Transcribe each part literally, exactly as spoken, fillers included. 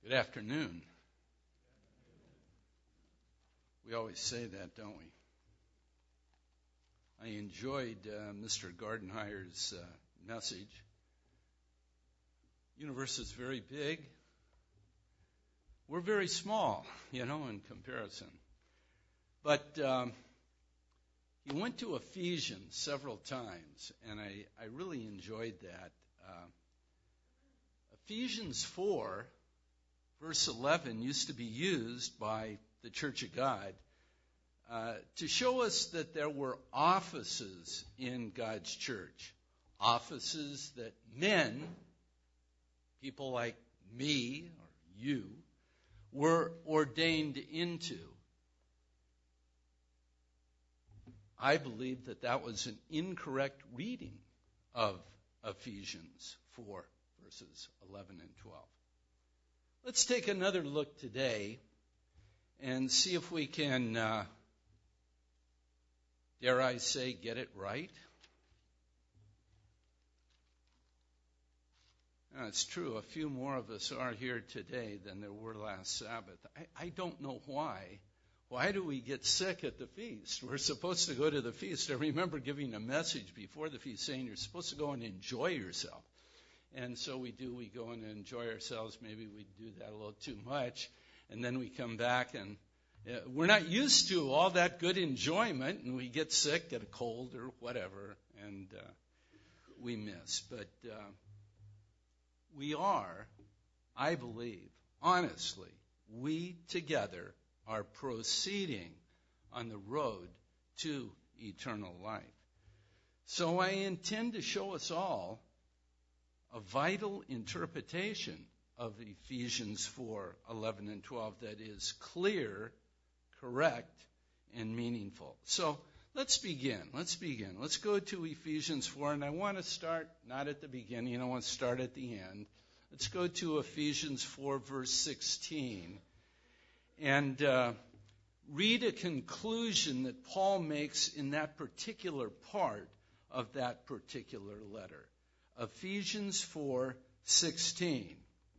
Good afternoon. We always say that, don't we? I enjoyed uh, Mister Gardenhire's uh, message. Universe is very big. We're very small, you know, in comparison. But um, he went to Ephesians several times, and I, I really enjoyed that. Uh, Ephesians four, verse eleven, used to be used by the Church of God uh, to show us that there were offices in God's church. Offices that men, people like me or you, were ordained into. I believe that that was an incorrect reading of Ephesians four, verses eleven and twelve. Let's take another look today and see if we can, uh, dare I say, get it right. Now, it's true, a few more of us are here today than there were last Sabbath. I, I don't know why. Why do we get sick at the feast? We're supposed to go to the feast. I remember giving a message before the feast saying you're supposed to go and enjoy yourself. And so we do. We go and enjoy ourselves. Maybe we do that a little too much. And then we come back and uh, we're not used to all that good enjoyment. And we get sick, get a cold or whatever, and uh, we miss. But uh, we are, I believe, honestly, we together are proceeding on the road to eternal life. So I intend to show us all a vital interpretation of Ephesians four, eleven and twelve that is clear, correct, and meaningful. So let's begin. Let's begin. Let's go to Ephesians four, and I want to start not at the beginning. I want to start at the end. Let's go to Ephesians four, verse sixteen, and uh, read a conclusion that Paul makes in that particular part of that particular letter. Ephesians four sixteen.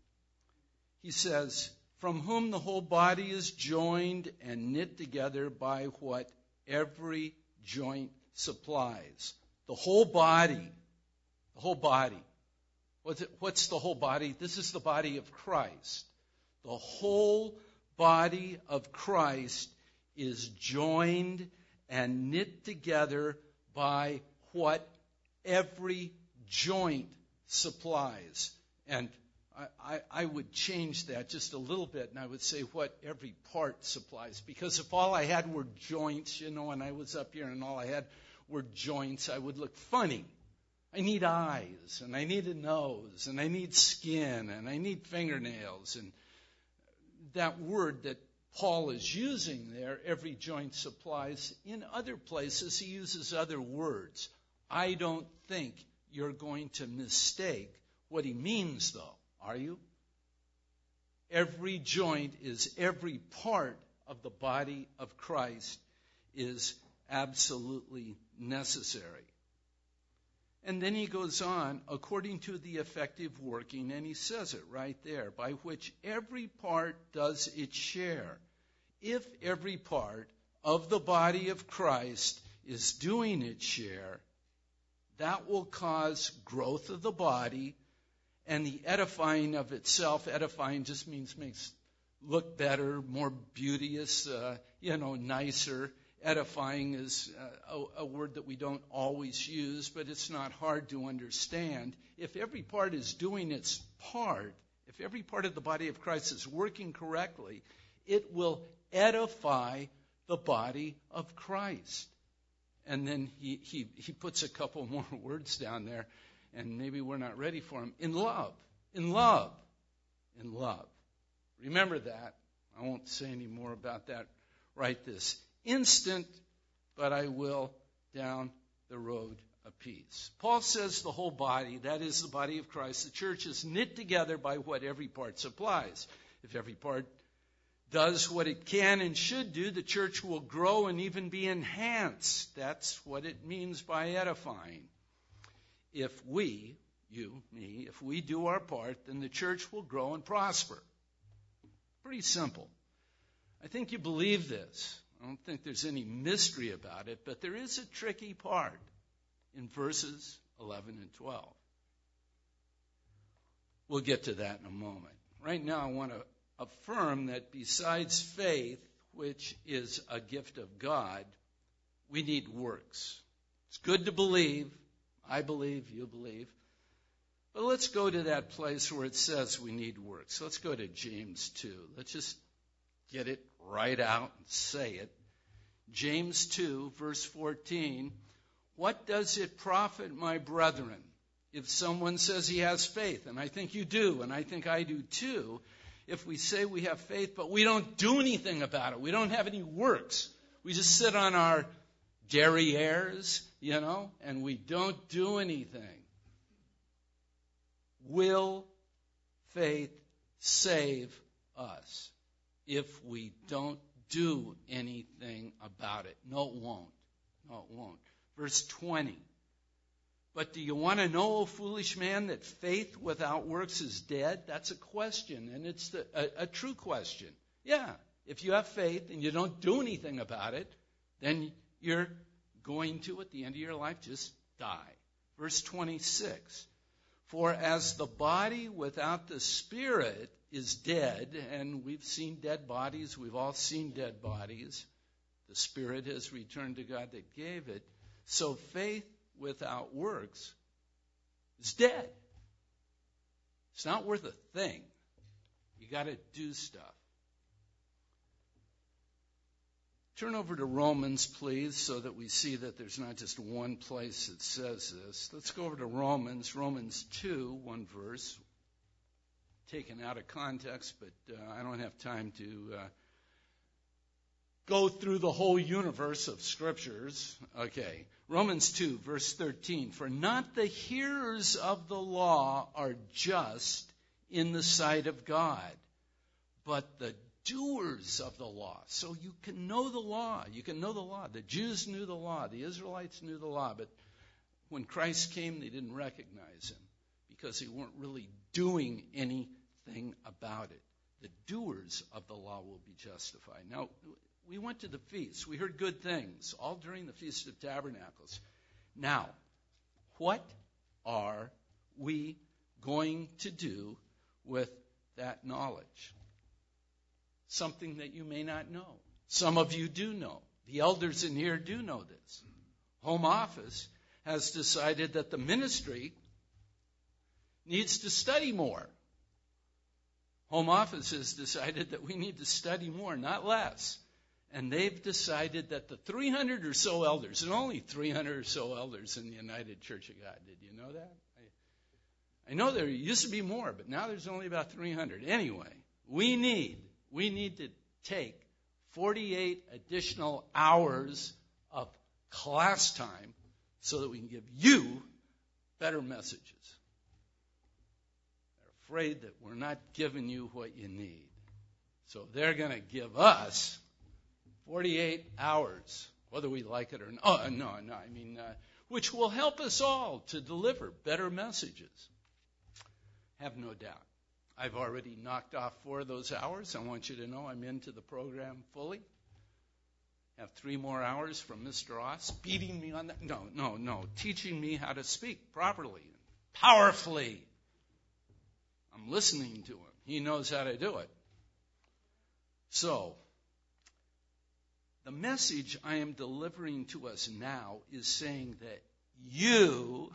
He says, "From whom the whole body is joined and knit together by what every joint supplies." The whole body. The whole body. What's, it, what's the whole body? This is the body of Christ. The whole body of Christ is joined and knit together by what every joint supplies. And I, I, I would change that just a little bit, and I would say what every part supplies. Because if all I had were joints, you know, and I was up here and all I had were joints, I would look funny. I need eyes, and I need a nose, and I need skin, and I need fingernails. And that word that Paul is using there, every joint supplies, in other places he uses other words. I don't think you're going to mistake what he means, though, are you? Every joint is every part of the body of Christ is absolutely necessary. And then he goes on, according to the effective working, and he says it right there, by which every part does its share. If every part of the body of Christ is doing its share, that will cause growth of the body and the edifying of itself. Edifying just means makes look better, more beauteous, uh, you know, nicer. Edifying is uh, a, a word that we don't always use, but it's not hard to understand. If every part is doing its part, if every part of the body of Christ is working correctly, it will edify the body of Christ. And then he, he, he puts a couple more words down there, and maybe we're not ready for them. In love. In love. In love. Remember that. I won't say any more about that right this instant, but I will down the road a piece. Paul says the whole body, that is the body of Christ, the church is knit together by what every part supplies. If every part does what it can and should do, the church will grow and even be enhanced. That's what it means by edifying. If we, you, me, if we do our part, then the church will grow and prosper. Pretty simple. I think you believe this. I don't think there's any mystery about it, but there is a tricky part in verses eleven and twelve. We'll get to that in a moment. Right now, I want to affirm that besides faith, which is a gift of God, we need works. It's good to believe. I believe, you believe. But let's go to that place where it says we need works. Let's go to James two. Let's just get it right out and say it. James two, verse fourteen. What does it profit, my brethren, if someone says he has faith? And I think you do, and I think I do too. If we say we have faith, but we don't do anything about it. We don't have any works. We just sit on our derrieres, you know, and we don't do anything. Will faith save us if we don't do anything about it? No, it won't. No, it won't. Verse twenty. But do you want to know, O foolish man, that faith without works is dead? That's a question, and it's the, a, a true question. Yeah, if you have faith and you don't do anything about it, then you're going to, at the end of your life, just die. Verse twenty-six. For as the body without the spirit is dead, and we've seen dead bodies, we've all seen dead bodies. The spirit has returned to God that gave it. So faith without works is dead. It's not worth a thing. You got to do stuff. Turn over to Romans, please, so that we see that there's not just one place that says this. Let's go over to Romans, Romans two, one verse, taken out of context, but uh, I don't have time to uh, go through the whole universe of scriptures. Okay, Romans two, verse thirteen. For not the hearers of the law are just in the sight of God, but the doers of the law. So you can know the law. You can know the law. The Jews knew the law. The Israelites knew the law. But when Christ came, they didn't recognize him because they weren't really doing anything about it. The doers of the law will be justified. Now, we went to the feast. We heard good things all during the Feast of Tabernacles. Now, what are we going to do with that knowledge? Something that you may not know. Some of you do know. The elders in here do know this. Home Office has decided that the ministry needs to study more. Home Office has decided that we need to study more, not less. And they've decided that the three hundred or so elders, and only three hundred or so elders in the United Church of God, did you know that? I, I know there used to be more, but now there's only about three hundred. Anyway, we need We need to take forty-eight additional hours of class time so that we can give you better messages. They're afraid that we're not giving you what you need. So they're going to give us forty-eight hours, whether we like it or not. Oh, no, no, I mean, uh, which will help us all to deliver better messages. Have no doubt. I've already knocked off four of those hours. I want you to know I'm into the program fully. Have three more hours from Mister Ross beating me on that. No, no, no. Teaching me how to speak properly, powerfully. I'm listening to him. He knows how to do it. So, the message I am delivering to us now is saying that you,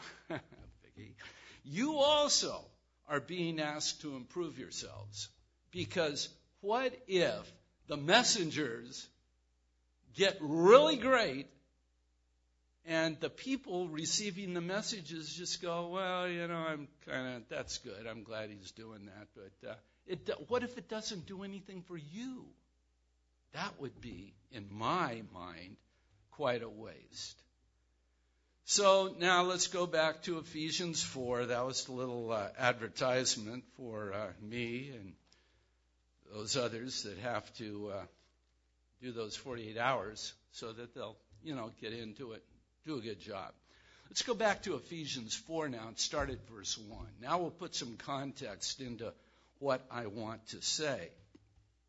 you also are being asked to improve yourselves. Because what if the messengers get really great and the people receiving the messages just go, well, you know, I'm kind of, that's good. I'm glad he's doing that. But uh, it, what if it doesn't do anything for you? That would be, in my mind, quite a waste. So now let's go back to Ephesians four. That was the little uh, advertisement for uh, me and those others that have to uh, do those forty-eight hours so that they'll, you know, get into it, do a good job. Let's go back to Ephesians four now and start at verse one. Now we'll put some context into what I want to say.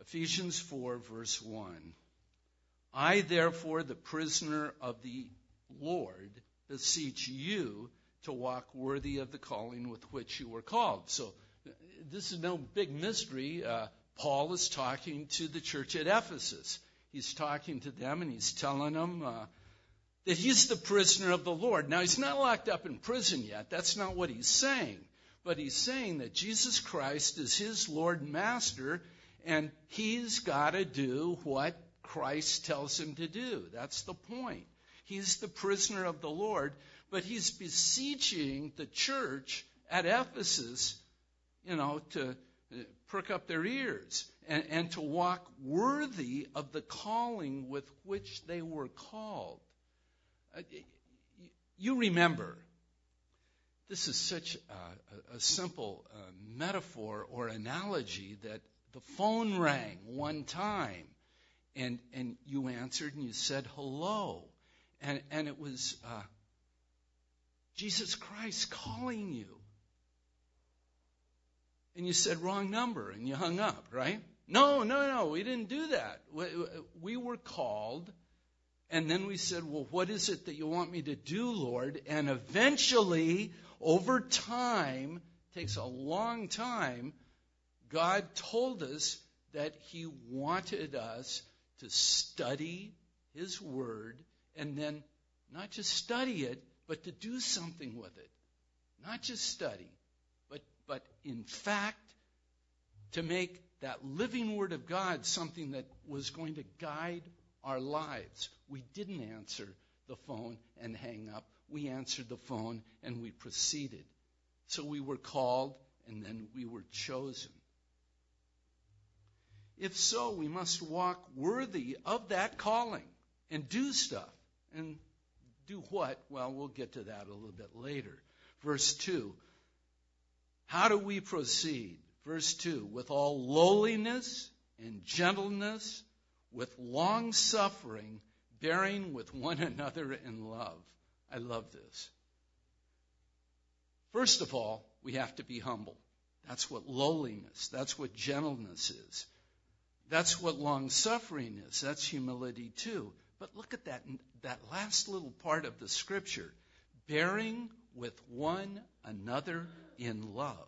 Ephesians four, verse one. I, therefore, the prisoner of the Lord, beseech you to walk worthy of the calling with which you were called. So this is no big mystery. Uh, Paul is talking to the church at Ephesus. He's talking to them and he's telling them uh, that he's the prisoner of the Lord. Now, he's not locked up in prison yet. That's not what he's saying. But he's saying that Jesus Christ is his Lord and Master, and he's got to do what Christ tells him to do. That's the point. He's the prisoner of the Lord, but he's beseeching the church at Ephesus, you know, to perk up their ears and, and to walk worthy of the calling with which they were called. Uh, you remember, this is such a, a simple uh, metaphor or analogy that the phone rang one time, and and you answered and you said hello, and and it was uh, Jesus Christ calling you, and you said wrong number and you hung up, right? No, no, no, we didn't do that. We, we were called, and then we said, well, what is it that you want me to do, Lord? And eventually, over time, takes a long time, God told us that he wanted us to study his word, and then not just study it, but to do something with it. Not just study, but, but in fact, to make that living word of God something that was going to guide our lives. We didn't answer the phone and hang up. We answered the phone and we proceeded. So we were called and then we were chosen. If so, we must walk worthy of that calling and do stuff. And do what? Well, we'll get to that a little bit later. Verse two. How do we proceed? Verse two. With all lowliness and gentleness, with long suffering, bearing with one another in love. I love this. First of all, we have to be humble. That's what lowliness, that's what gentleness is. That's what long-suffering is. That's humility too. But look at that, that last little part of the scripture. Bearing with one another in love.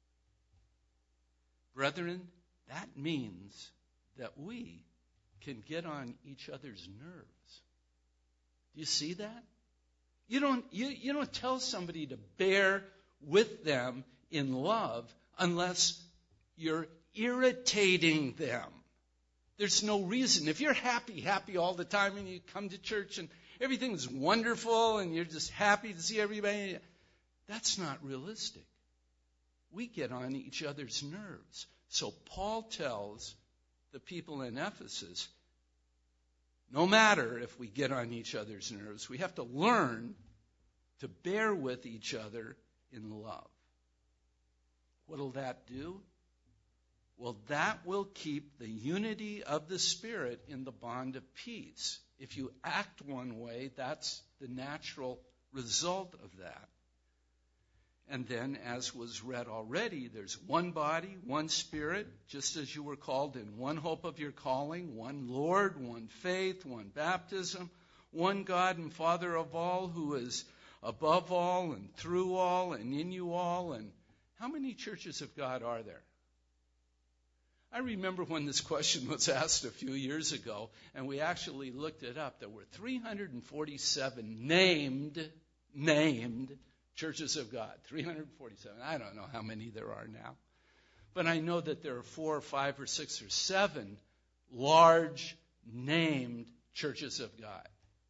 Brethren, that means that we can get on each other's nerves. Do you see that? You don't, you, you don't tell somebody to bear with them in love unless you're irritating them. There's no reason. If you're happy, happy all the time, and you come to church and everything's wonderful and you're just happy to see everybody, that's not realistic. We get on each other's nerves. So Paul tells the people in Ephesus, no matter if we get on each other's nerves, we have to learn to bear with each other in love. What'll that do? Well, that will keep the unity of the Spirit in the bond of peace. If you act one way, that's the natural result of that. And then, as was read already, there's one body, one Spirit, just as you were called in one hope of your calling, one Lord, one faith, one baptism, one God and Father of all, who is above all and through all and in you all. And how many churches of God are there? I remember when this question was asked a few years ago, and we actually looked it up. There were three hundred forty-seven named, named churches of God. three hundred forty-seven. I don't know how many there are now. But I know that there are four or five or six or seven large named churches of God.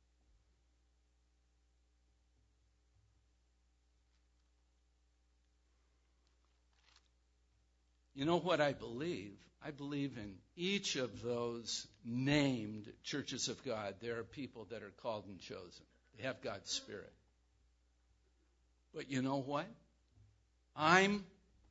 You know what I believe? I believe in each of those named churches of God, there are people that are called and chosen. They have God's Spirit. But you know what? I'm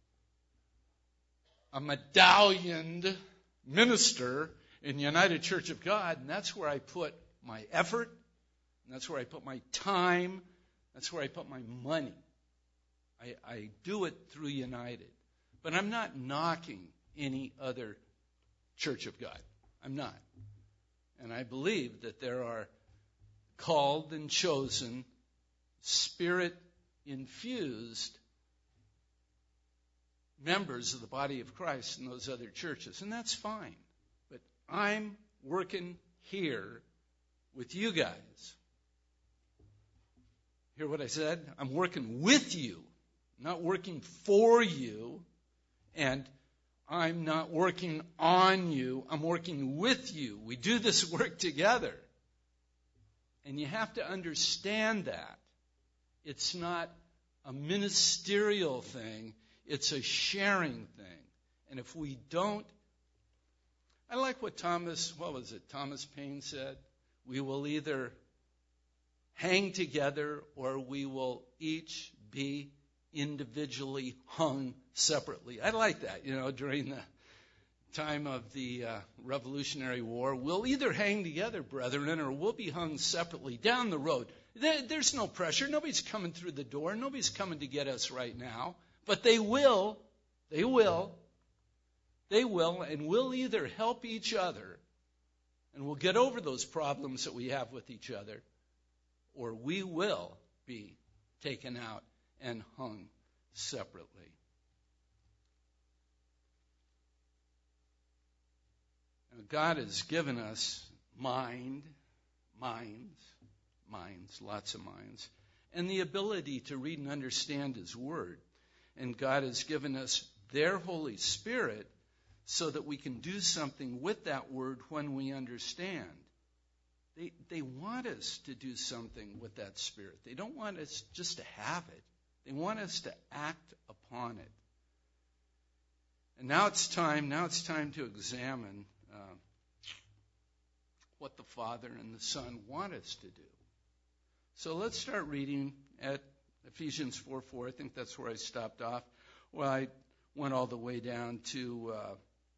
a medallioned minister in the United Church of God, and that's where I put my effort, and that's where I put my time, that's where I put my money. I, I do it through United. But I'm not knocking any other Church of God. I'm not. And I believe that there are called and chosen, Spirit-infused members of the body of Christ in those other churches. And that's fine. But I'm working here with you guys. Hear what I said? I'm working with you, not working for you. And I'm not working on you. I'm working with you. We do this work together. And you have to understand that. It's not a ministerial thing. It's a sharing thing. And if we don't, I like what Thomas, what was it, Thomas Paine said? We will either hang together or we will each be individually hung separately. I like that, you know, during the time of the uh, Revolutionary War. We'll either hang together, brethren, or we'll be hung separately down the road. There, there's no pressure. Nobody's coming through the door. Nobody's coming to get us right now. But they will. They will. They will. And we'll either help each other, and we'll get over those problems that we have with each other, or we will be taken out and hung separately. Now, God has given us mind, minds, minds, lots of minds, and the ability to read and understand His Word. And God has given us their Holy Spirit so that we can do something with that Word when we understand. They, they want us to do something with that Spirit. They don't want us just to have it. They want us to act upon it. And now it's time, now it's time to examine uh, what the Father and the Son want us to do. So let's start reading at Ephesians four four. I think that's where I stopped off. Well, I went all the way down to uh,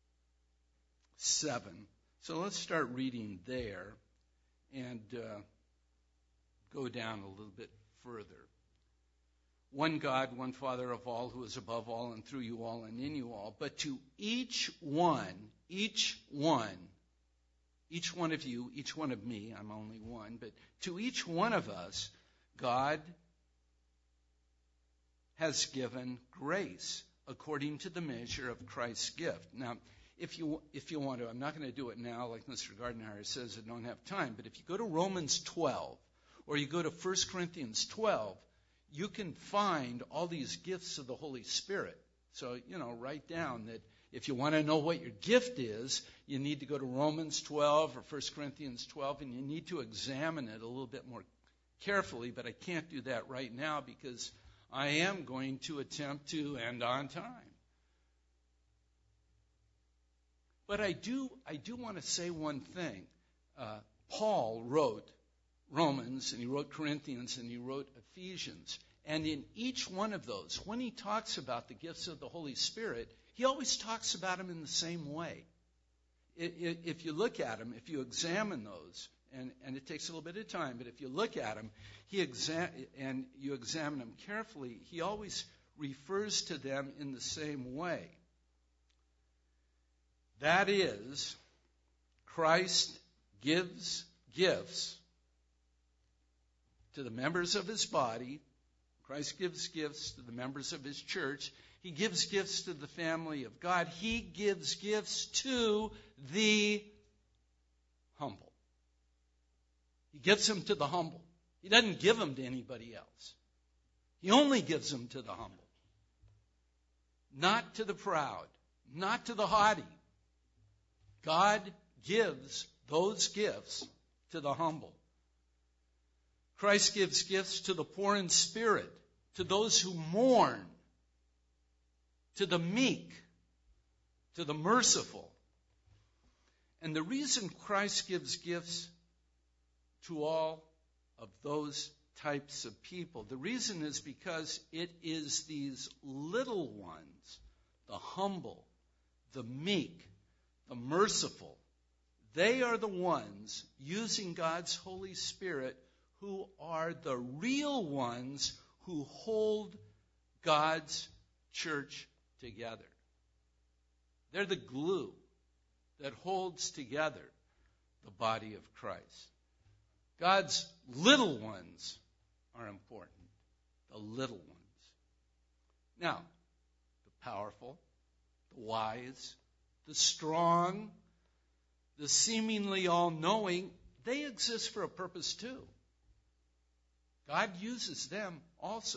seven. So let's start reading there and uh, go down a little bit further. One God, one Father of all, who is above all and through you all and in you all. But to each one, each one, each one of you, each one of me, I'm only one, but to each one of us, God has given grace according to the measure of Christ's gift. Now, if you if you want to, I'm not going to do it now like Mister Gardenhire says, I don't have time, but if you go to Romans twelve or you go to First Corinthians twelve, you can find all these gifts of the Holy Spirit. So, you know, write down that if you want to know what your gift is, you need to go to Romans twelve or First Corinthians twelve, and you need to examine it a little bit more carefully, but I can't do that right now because I am going to attempt to end on time. But I do I do want to say one thing. Uh, Paul wrote Romans, and he wrote Corinthians, and he wrote Ephesians. And in each one of those, when he talks about the gifts of the Holy Spirit, he always talks about them in the same way. If you look at them, if you examine those, and, and it takes a little bit of time, but if you look at them he exa- and you examine them carefully, he always refers to them in the same way. That is, Christ gives gifts to the members of his body. Christ gives gifts to the members of his church. He gives gifts to the family of God. He gives gifts to the humble. He gives them to the humble. He doesn't give them to anybody else. He only gives them to the humble. Not to the proud. Not to the haughty. God gives those gifts to the humble. Christ gives gifts to the poor in spirit, to those who mourn, to the meek, to the merciful. And the reason Christ gives gifts to all of those types of people, the reason is because it is these little ones, the humble, the meek, the merciful, they are the ones using God's Holy Spirit who are the real ones who hold God's church together. They're the glue that holds together the body of Christ. God's little ones are important. The little ones. Now, the powerful, the wise, the strong, the seemingly all-knowing, they exist for a purpose too. God uses them also.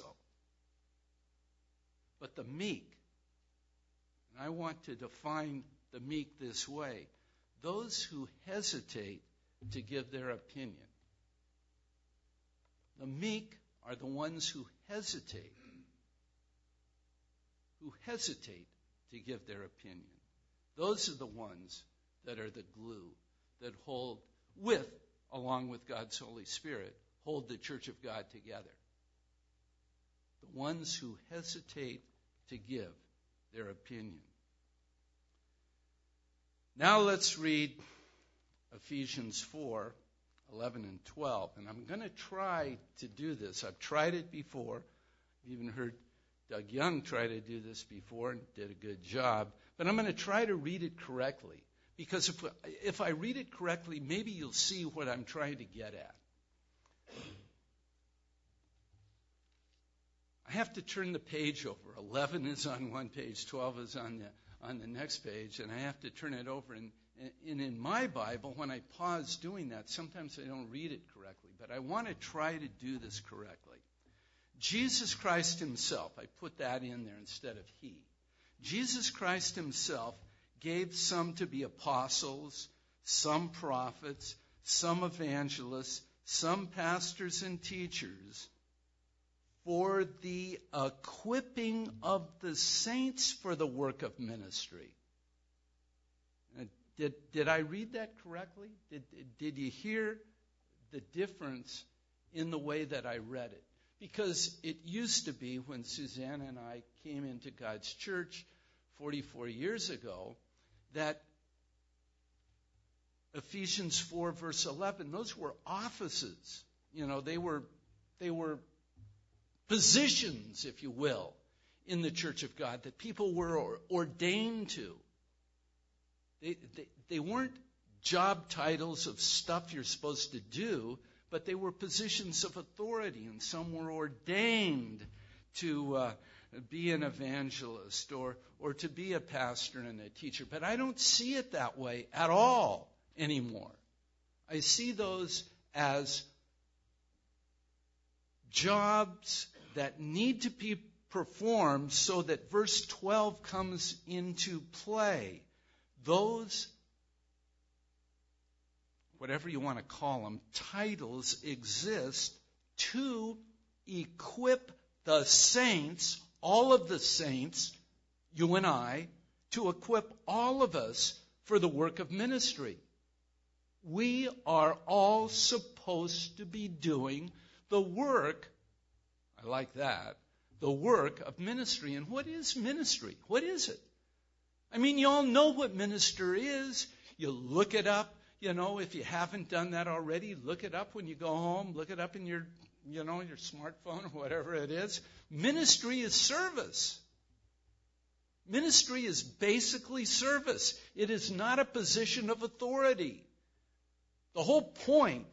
But the meek, and I want to define the meek this way, those who hesitate to give their opinion. The meek are the ones who hesitate, who hesitate to give their opinion. Those are the ones that are the glue that hold with, along with God's Holy Spirit, hold the church of God together. The ones who hesitate to give their opinion. Now let's read Ephesians four, eleven and twelve. And I'm going to try to do this. I've tried it before. I've even heard Doug Young try to do this before and did a good job. But I'm going to try to read it correctly. Because if, if I read it correctly, maybe you'll see what I'm trying to get at. I have to turn the page over. eleven is on one page, twelve is on the on the next page, and I have to turn it over. And, and in my Bible, when I pause doing that, sometimes I don't read it correctly. But I want to try to do this correctly. Jesus Christ himself, I put that in there instead of he. Jesus Christ himself gave some to be apostles, some prophets, some evangelists, some pastors and teachers, for the equipping of the saints for the work of ministry. Did, did I read that correctly? Did, did you hear the difference in the way that I read it? Because it used to be when Susanna and I came into God's church forty-four years ago, that Ephesians four verse eleven, those were offices. You know, they were they were positions, if you will, in the church of God that people were ordained to. They, they, they weren't job titles of stuff you're supposed to do, but they were positions of authority, and some were ordained to uh, be an evangelist or, or to be a pastor and a teacher. But I don't see it that way at all anymore. I see those as jobs that need to be performed so that verse twelve comes into play. Those, whatever you want to call them, titles exist to equip the saints, all of the saints, you and I, to equip all of us for the work of ministry. We are all supposed to be doing the work, I like that, the work of ministry. And what is ministry? What is it? I mean, you all know what minister is. You look it up. You know, if you haven't done that already, look it up when you go home. Look it up in your, you know, your smartphone or whatever it is. Ministry is service. Ministry is basically service. It is not a position of authority. The whole point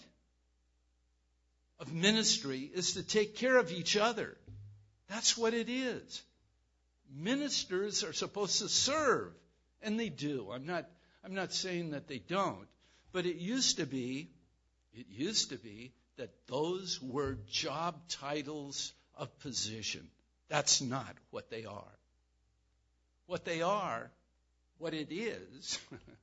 of ministry is to take care of each other. That's what it is. Ministers are supposed to serve, and they do. I'm not I'm not saying that they don't, but it used to be it used to be that those were job titles of position. That's not what they are. What they are, what it is,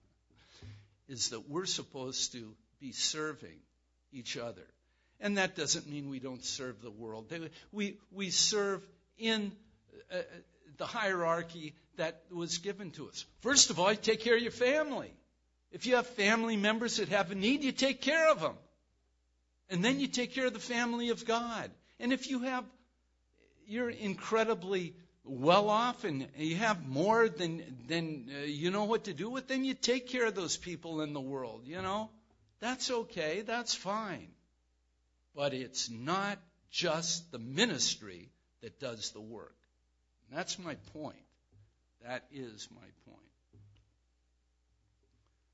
is that we're supposed to be serving each other. And that doesn't mean we don't serve the world. We we serve in uh, the hierarchy that was given to us. First of all, you take care of your family. If you have family members that have a need, you take care of them. And then you take care of the family of God. And if you have, you're incredibly well off and you have more than, than uh, you know what to do with, then you take care of those people in the world, you know. That's okay. That's fine. But it's not just the ministry that does the work. And that's my point. That is my point.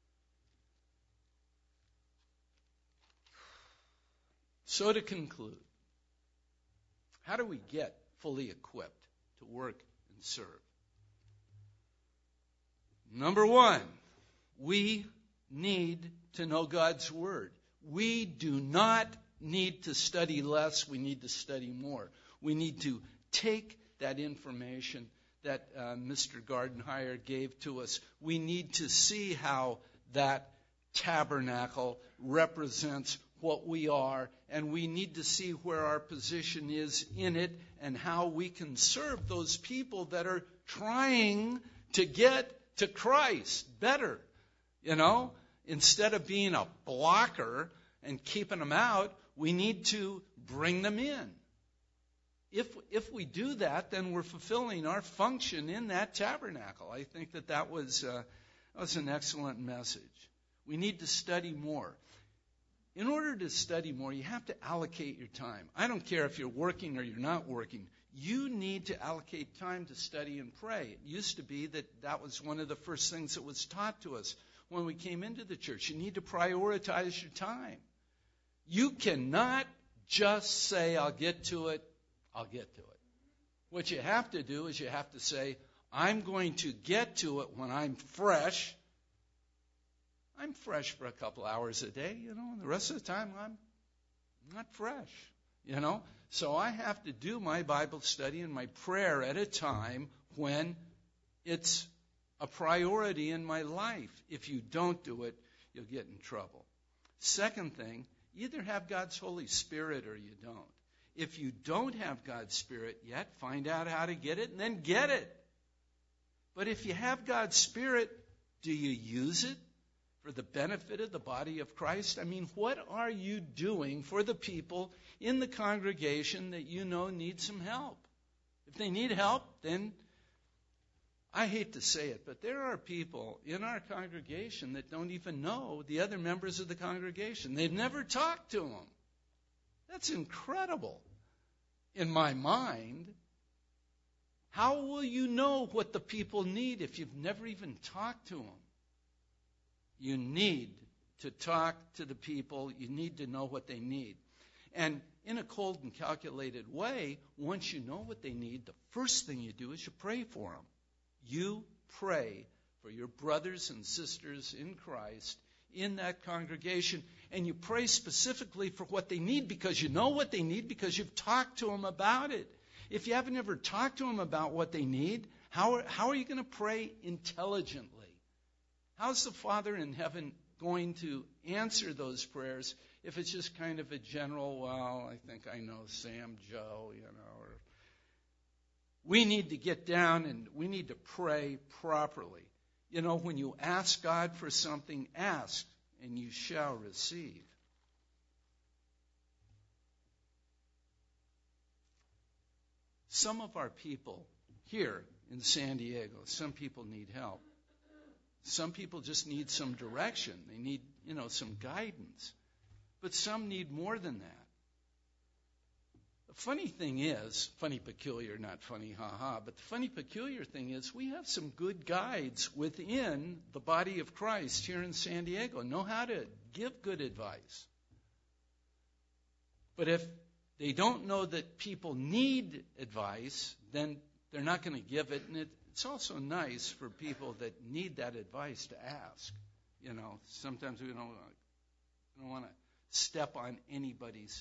So to conclude, how do we get fully equipped to work and serve? Number one, we need to know God's Word. We do not need to study less. We need to study more. We need to take that information that uh, Mister Gardenhire gave to us. We need to see how that tabernacle represents what we are, and we need to see where our position is in it and how we can serve those people that are trying to get to Christ better. You know, instead of being a blocker and keeping them out, we need to bring them in. If if we do that, then we're fulfilling our function in that tabernacle. I think that that was, uh, that was an excellent message. We need to study more. In order to study more, you have to allocate your time. I don't care if you're working or you're not working. You need to allocate time to study and pray. It used to be that that was one of the first things that was taught to us when we came into the church. You need to prioritize your time. You cannot just say, I'll get to it, I'll get to it. What you have to do is you have to say, I'm going to get to it when I'm fresh. I'm fresh for a couple hours a day, you know, and the rest of the time I'm not fresh, you know. So I have to do my Bible study and my prayer at a time when it's a priority in my life. If you don't do it, you'll get in trouble. Second thing, either have God's Holy Spirit or you don't. If you don't have God's Spirit yet, find out how to get it and then get it. But if you have God's Spirit, do you use it for the benefit of the body of Christ? I mean, what are you doing for the people in the congregation that you know need some help? If they need help, then I hate to say it, but there are people in our congregation that don't even know the other members of the congregation. They've never talked to them. That's incredible in my mind. How will you know what the people need if you've never even talked to them? You need to talk to the people. You need to know what they need. And in a cold and calculated way, once you know what they need, the first thing you do is you pray for them. You pray for your brothers and sisters in Christ in that congregation, and you pray specifically for what they need because you know what they need because you've talked to them about it. If you haven't ever talked to them about what they need, how are, how are you going to pray intelligently? How's the Father in heaven going to answer those prayers if it's just kind of a general, well, I think I know Sam Joe, you know, or we need to get down and we need to pray properly. You know, when you ask God for something, ask and you shall receive. Some of our people here in San Diego, some people need help. Some people just need some direction. They need, you know, some guidance. But some need more than that. The funny thing is, funny peculiar, not funny ha-ha, but the funny peculiar thing is we have some good guides within the body of Christ here in San Diego, know how to give good advice. But if they don't know that people need advice, then they're not going to give it. And it, it's also nice for people that need that advice to ask. You know, sometimes we don't, we don't want to step on anybody's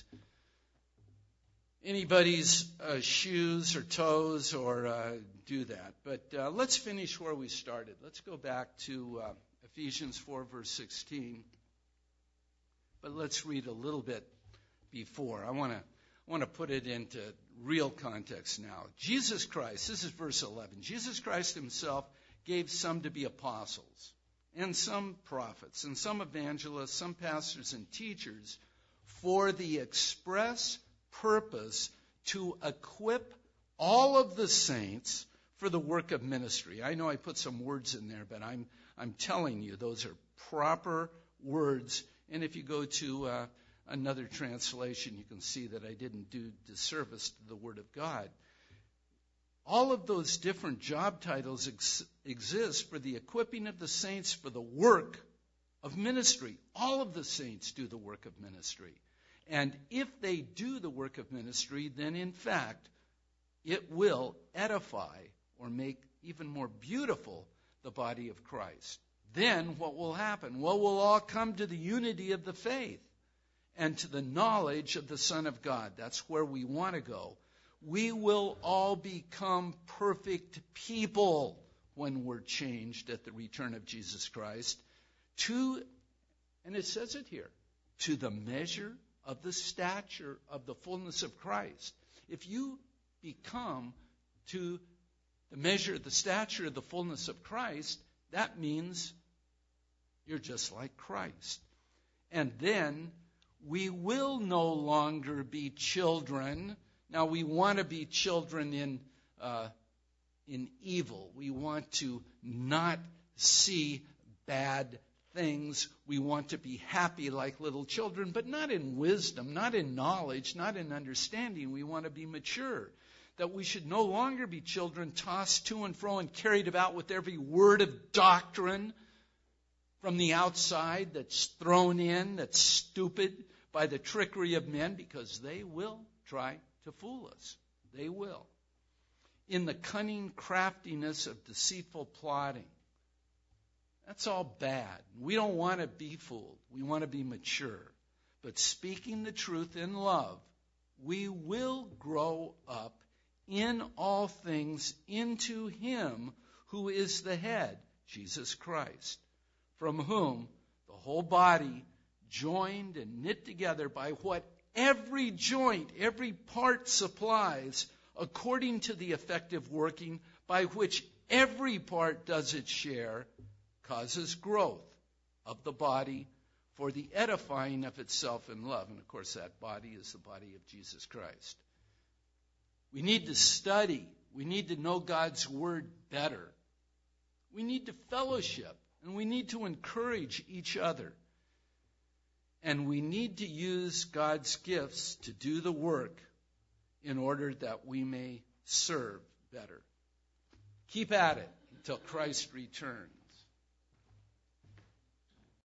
anybody's uh, shoes or toes or uh, do that. But uh, let's finish where we started. Let's go back to uh, Ephesians four, verse sixteen. But let's read a little bit before. I want to I want to put it into real context now. Jesus Christ, this is verse eleven. Jesus Christ himself gave some to be apostles, and some prophets, and some evangelists, some pastors and teachers for the express purpose to equip all of the saints for the work of ministry. I know I put some words in there, but I'm I'm telling you those are proper words. And if you go to uh, another translation, you can see that I didn't do disservice to the Word of God. All of those different job titles ex- exist for the equipping of the saints for the work of ministry. All of the saints do the work of ministry. And if they do the work of ministry, then in fact, it will edify or make even more beautiful the body of Christ. Then what will happen? Well, we'll all come to the unity of the faith and to the knowledge of the Son of God. That's where we want to go. We will all become perfect people when we're changed at the return of Jesus Christ to, and it says it here, to the measure of the stature of the fullness of Christ. If you become to the measure, the stature of the fullness of Christ, that means you're just like Christ. And then we will no longer be children. Now, we want to be children in uh, in evil. We want to not see bad things. We want to be happy like little children, but not in wisdom, not in knowledge, not in understanding. We want to be mature. That we should no longer be children tossed to and fro and carried about with every word of doctrine from the outside that's thrown in, that's stupid by the trickery of men, because they will try to fool us. They will. In the cunning craftiness of deceitful plotting. That's all bad. We don't want to be fooled. We want to be mature. But speaking the truth in love, we will grow up in all things into Him who is the head, Jesus Christ, from whom the whole body, joined and knit together by what every joint, every part supplies, according to the effective working by which every part does its share, causes growth of the body for the edifying of itself in love. And of course, that body is the body of Jesus Christ. We need to study. We need to know God's Word better. We need to fellowship, and we need to encourage each other. And we need to use God's gifts to do the work in order that we may serve better. Keep at it until Christ returns.